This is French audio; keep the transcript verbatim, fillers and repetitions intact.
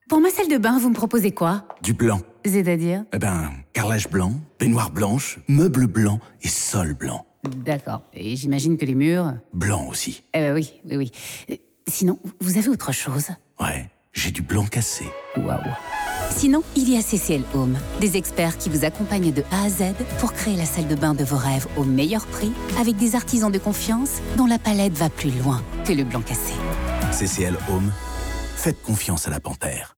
Pour ma salle de bain, vous me proposez quoi? Du blanc. C'est-à-dire? Eh ben, carrelage blanc, baignoire blanche, meubles blancs et sol blanc. D'accord. Et j'imagine que les murs... Blanc aussi. Eh ben oui, oui, oui. Euh, Sinon, vous avez autre chose? Ouais, j'ai du blanc cassé. Waouh. Sinon, il y a C C L Home, des experts qui vous accompagnent de A à Z pour créer la salle de bain de vos rêves au meilleur prix, avec des artisans de confiance dont la palette va plus loin que le blanc cassé. C C L Home, faites confiance à la panthère.